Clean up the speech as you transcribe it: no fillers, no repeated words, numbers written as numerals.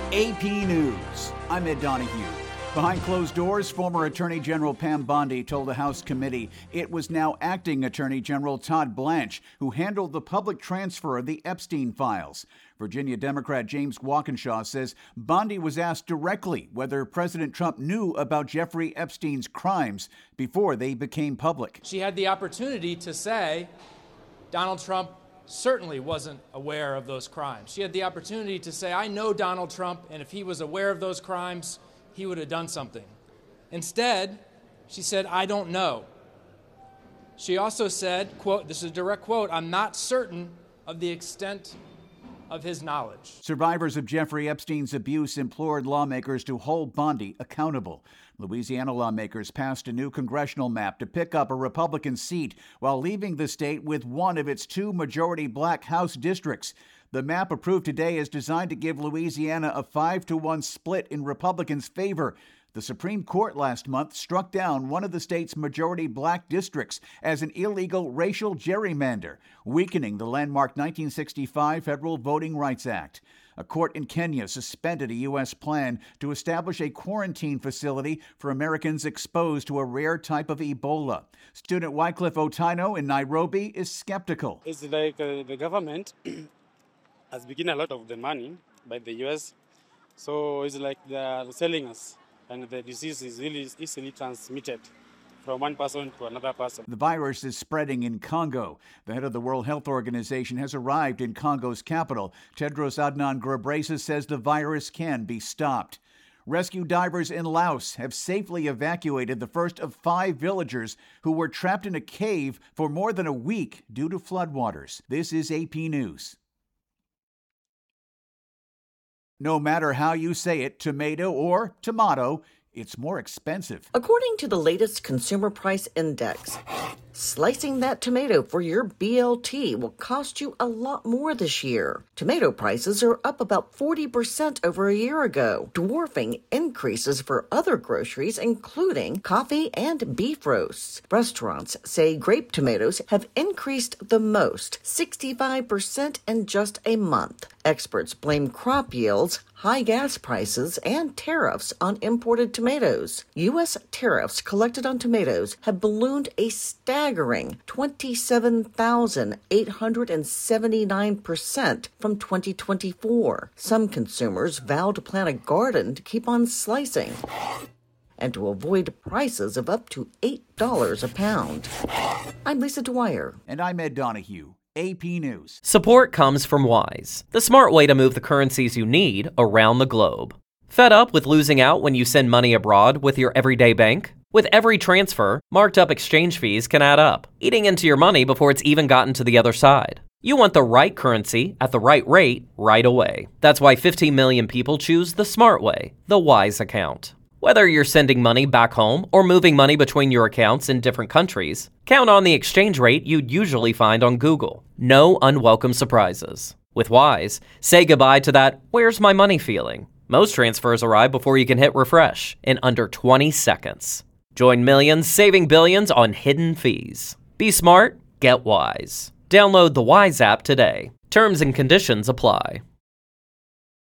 AP News. I'm Ed Donahue. Behind closed doors, former Attorney General Pam Bondi told a House committee it was now acting Attorney General Todd Blanche who handled the public transfer of the Epstein files. Virginia Democrat James Walkinshaw says Bondi was asked directly whether President Trump knew about Jeffrey Epstein's crimes before they became public. She had the opportunity to say Donald Trump certainly wasn't aware of those crimes. She had the opportunity to say, I know Donald Trump, and if he was aware of those crimes, he would have done something. Instead, she said, I don't know. She also said, quote, this is a direct quote, I'm not certain of the extent of his knowledge. Survivors of Jeffrey Epstein's abuse implored lawmakers to hold Bondi accountable. Louisiana lawmakers passed a new congressional map to pick up a Republican seat while leaving the state with one of its two majority black House districts. The map approved today is designed to give Louisiana a 5-1 split in Republicans' favor. The Supreme Court last month struck down one of the state's majority black districts as an illegal racial gerrymander, weakening the landmark 1965 Federal Voting Rights Act. A court in Kenya suspended a U.S. plan to establish a quarantine facility for Americans exposed to a rare type of Ebola. Student Wycliffe Otaino in Nairobi is skeptical. It's like the government has begun a lot of the money by the U.S., so it's like they are selling us, and the disease is really easily transmitted from one person to another person. The virus is spreading in Congo. The head of the World Health Organization has arrived in Congo's capital. Tedros Adhanom Ghebreyesus says the virus can be stopped. Rescue divers in Laos have safely evacuated the first of 5 villagers who were trapped in a cave for more than a week due to floodwaters. This is AP News. No matter how you say it, tomato or tomato, it's more expensive. According to the latest Consumer Price Index, slicing that tomato for your BLT will cost you a lot more this year. Tomato prices are up about 40% over a year ago, dwarfing increases for other groceries, including coffee and beef roasts. Restaurants say grape tomatoes have increased the most, 65% in just a month. Experts blame crop yields, high gas prices, and tariffs on imported tomatoes. U.S. tariffs collected on tomatoes have ballooned a staggering 27,879% from 2024. Some consumers vow to plant a garden to keep on slicing and to avoid prices of up to $8 a pound. I'm Lisa Dwyer. And I'm Ed Donahue. AP News. Support comes from Wise, the smart way to move the currencies you need around the globe. Fed up with losing out when you send money abroad with your everyday bank? With every transfer, marked up exchange fees can add up, eating into your money before it's even gotten to the other side. You want the right currency at the right rate right away. That's why 15 million people choose the smart way, the Wise account. Whether you're sending money back home or moving money between your accounts in different countries, count on the exchange rate you'd usually find on Google. No unwelcome surprises. With Wise, say goodbye to that "where's my money" feeling. Most transfers arrive before you can hit refresh in under 20 seconds. Join millions saving billions on hidden fees. Be smart, get Wise. Download the Wise app today. Terms and conditions apply.